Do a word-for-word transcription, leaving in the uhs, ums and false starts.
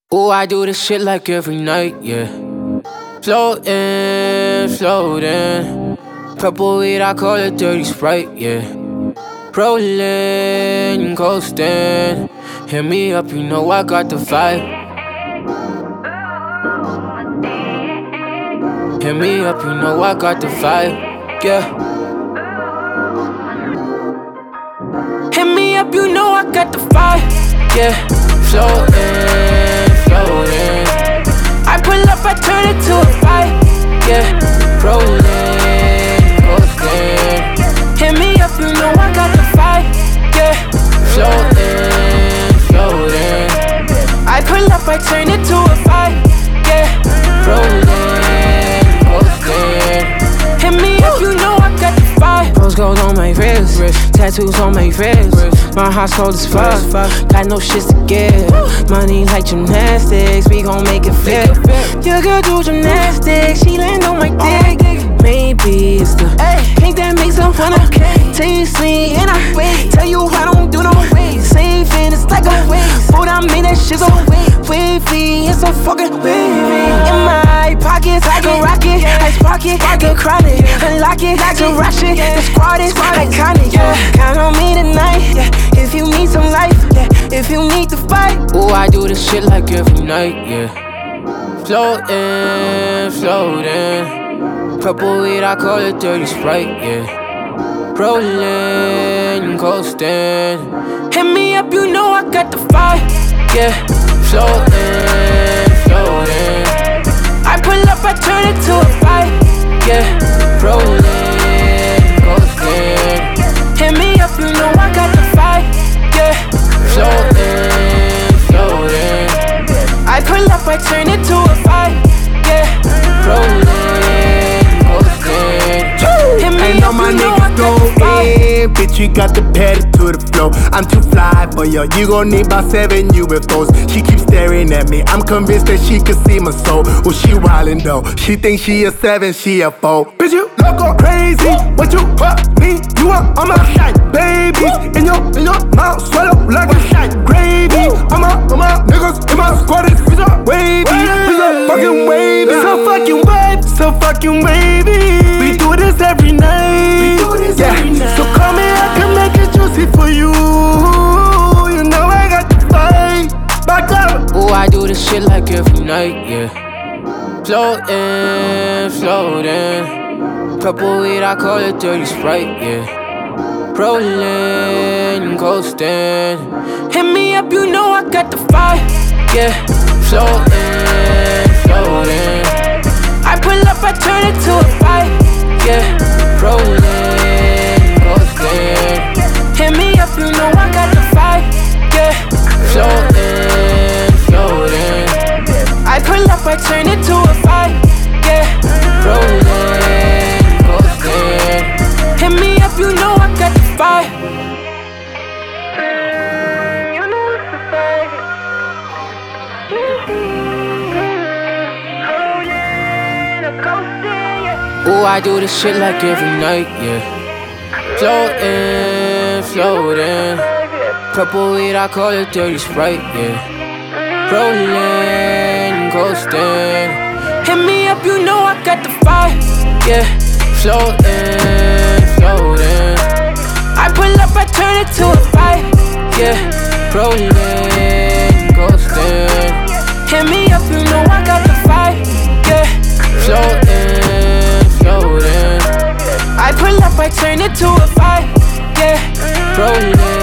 Ooh, I do this shit like every night, yeah. Floating, floating. Purple weed, I call it dirty Sprite, yeah. Rolling, coasting. Hit me up, you know I got the vibe. Hit me up, you know I got the vibe, yeah. Hit me up, you know I got the vibe, yeah. Floating, floating. I pull up, I turn it to a fight, yeah. Rolling, coasting. Hit me up, you know I got the vibe, yeah. Floating, floating. I pull up, I turn it to a fight, yeah. Rolling, coasting. Hit me up, you know I got the vibe. Rose gold on my wrist, wrist. Tattoos on my wrist, wrist. My heart's cold as fuck, fuck. Got no shit to give. Money like gymnastics, we gon' make it fit. Your girl do gymnastics, she land on my dick. Maybe it's the pink that makes her wanna taste me. And I tell you I don't do no saving, it's like a waste. But I made that shit so wavy, it's so fucking wavy. In my pockets, I can rock it, I spark it, I can cry it, unlock it, I can rush it. The squad is iconic, yeah. Count on me tonight, yeah. If you need some life, yeah. If you need to fight. Ooh, I do this shit like every night, yeah. Floating, floating. Purple weed, I call it dirty Sprite, yeah. Rolling, coasting. Hit me up, you know I got the vibe, yeah. Floating, floating. I pull up, I turn it to a fight, yeah. Rolling, coasting. Hit me up, you know I got the vibe, yeah. Floating, floating. I pull up, I turn it to a fight, yeah. Rolling, coasting. Hit me Ain't no up, my you know I niggas got the go vibe. in, bitch, you got the pedal to the flow. I'm too fly for you, you gon' need about seven U F Os. She keeps staring at me, I'm convinced that she can see my soul. Well, she wildin' though, she thinks she a seven, she a four. Bitch, you loco crazy, what you put me? You want all my shite, babies in your, in your mouth, swallow like a shite. Gravy, all my, all my niggas in my squad is bitch up wavy, bitch up fucking wavy. So fucking wavy, so fucking wavy. We do this every night, we do this yeah. every night. So call me, I can make it juicy for you. You know I got the fight, back up. Ooh, I do this shit like every night, yeah. Floating, floating. Purple weed, I call it dirty Sprite, yeah. Rolling, coasting. Hit me up, you know I got the vibe, yeah. Floating, floating. I pull up, I turn it to a fight, yeah. Rolling, coasting. Hit me up, you know I got the vibe, yeah. Floating, floating. I pull up, I turn it to a fight, yeah. Rolling, coasting. Hit me up, you know I got the vibe. You know it's the vibe. Ooh, I do this shit like every night, yeah. Floating, floating. Purple weed, I call it dirty Sprite, yeah. Rolling, coasting. Hit me up, you know I got the vibe, yeah. Floating, floating. I pull up, I turn it to a fight, yeah. Rolling, coasting. Hit me up, you know I got the vibe, yeah. Floating, floating. I pull up, I turn it to a fight, yeah. Rolling.